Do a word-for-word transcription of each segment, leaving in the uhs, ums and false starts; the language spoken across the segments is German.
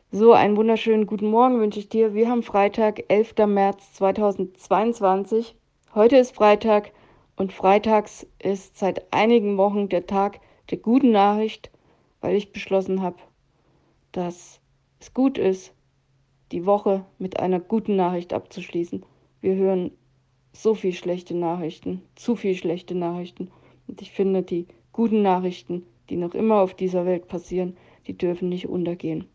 So, einen wunderschönen guten Morgen wünsche ich dir. Wir haben Freitag, elfter März zweitausendzweiundzwanzig. Heute ist Freitag und freitags ist seit einigen Wochen der Tag der guten Nachricht, weil ich beschlossen habe, dass es gut ist, die Woche mit einer guten Nachricht abzuschließen. Wir hören so viel schlechte Nachrichten, zu viel schlechte Nachrichten. Und ich finde, die guten Nachrichten, die noch immer auf dieser Welt passieren, die dürfen nicht untergehen.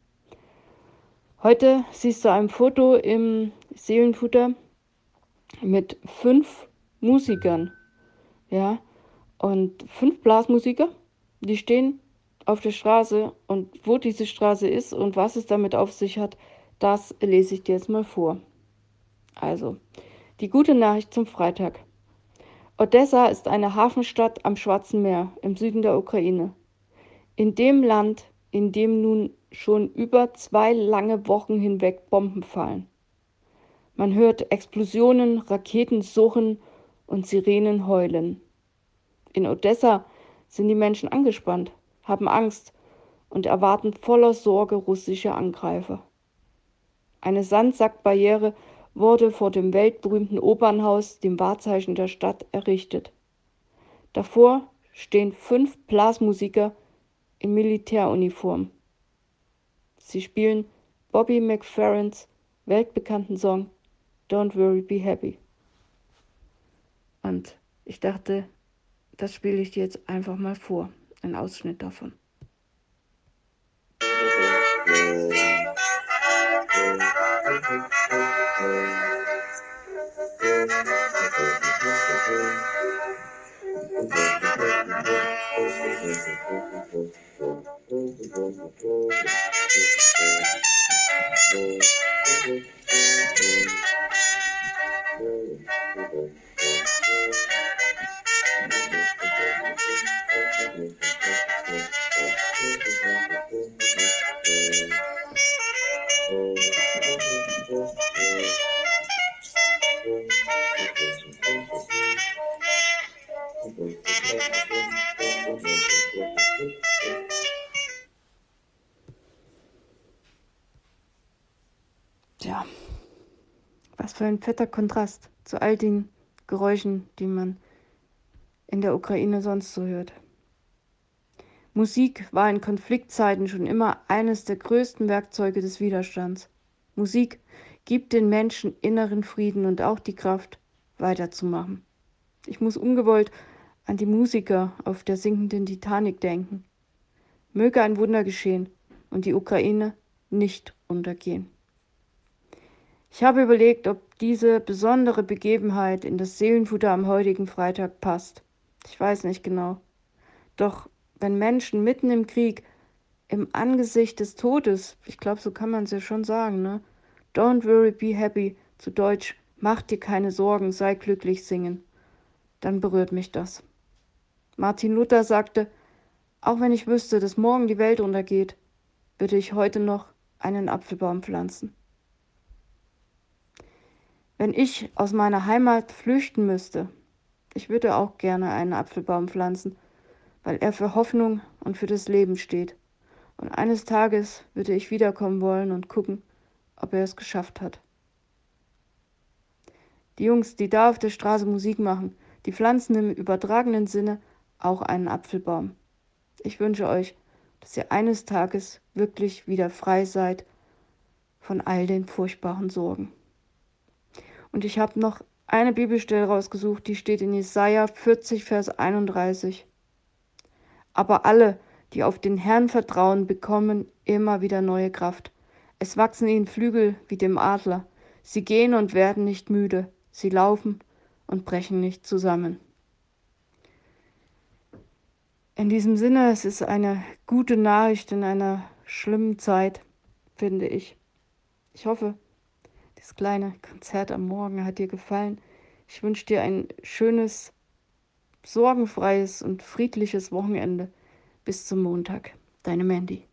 Heute siehst du ein Foto im Seelenfutter mit fünf Musikern, ja, und fünf Blasmusiker, die stehen auf der Straße, und wo diese Straße ist und was es damit auf sich hat, das lese ich dir jetzt mal vor. Also, die gute Nachricht zum Freitag. Odessa ist eine Hafenstadt am Schwarzen Meer im Süden der Ukraine. In dem Land, in dem nun schon über zwei lange Wochen hinweg Bomben fallen. Man hört Explosionen, Raketen surren und Sirenen heulen. In Odessa sind die Menschen angespannt, haben Angst und erwarten voller Sorge russische Angreifer. Eine Sandsackbarriere wurde vor dem weltberühmten Opernhaus, dem Wahrzeichen der Stadt, errichtet. Davor stehen fünf Blasmusiker in Militäruniform. Sie spielen Bobby McFerrins weltbekannten Song Don't Worry, Be Happy. Und ich dachte, das spiele ich dir jetzt einfach mal vor, ein Ausschnitt davon. Tja, was für ein fetter Kontrast zu all den Geräuschen, die man in der Ukraine sonst so hört. Musik war in Konfliktzeiten schon immer eines der größten Werkzeuge des Widerstands. Musik gibt den Menschen inneren Frieden und auch die Kraft, weiterzumachen. Ich muss ungewollt an die Musiker auf der sinkenden Titanic denken. Möge ein Wunder geschehen und die Ukraine nicht untergehen. Ich habe überlegt, ob diese besondere Begebenheit in das Seelenfutter am heutigen Freitag passt. Ich weiß nicht genau. Doch wenn Menschen mitten im Krieg, im Angesicht des Todes, ich glaube, so kann man es ja schon sagen, ne? Don't worry, be happy, zu Deutsch, mach dir keine Sorgen, sei glücklich singen, dann berührt mich das. Martin Luther sagte, auch wenn ich wüsste, dass morgen die Welt untergeht, würde ich heute noch einen Apfelbaum pflanzen. Wenn ich aus meiner Heimat flüchten müsste, ich würde auch gerne einen Apfelbaum pflanzen, weil er für Hoffnung und für das Leben steht. Und eines Tages würde ich wiederkommen wollen und gucken, ob er es geschafft hat. Die Jungs, die da auf der Straße Musik machen, die pflanzen im übertragenen Sinne auch einen Apfelbaum. Ich wünsche euch, dass ihr eines Tages wirklich wieder frei seid von all den furchtbaren Sorgen. Und ich habe noch eine Bibelstelle rausgesucht, die steht in Jesaja vierzig, Vers einunddreißig. Aber alle, die auf den Herrn vertrauen, bekommen immer wieder neue Kraft. Es wachsen ihnen Flügel wie dem Adler. Sie gehen und werden nicht müde. Sie laufen und brechen nicht zusammen. In diesem Sinne, es ist eine gute Nachricht in einer schlimmen Zeit, finde ich. Ich hoffe, das kleine Konzert am Morgen hat dir gefallen. Ich wünsche dir ein schönes, sorgenfreies und friedliches Wochenende. Bis zum Montag. Deine Mandy.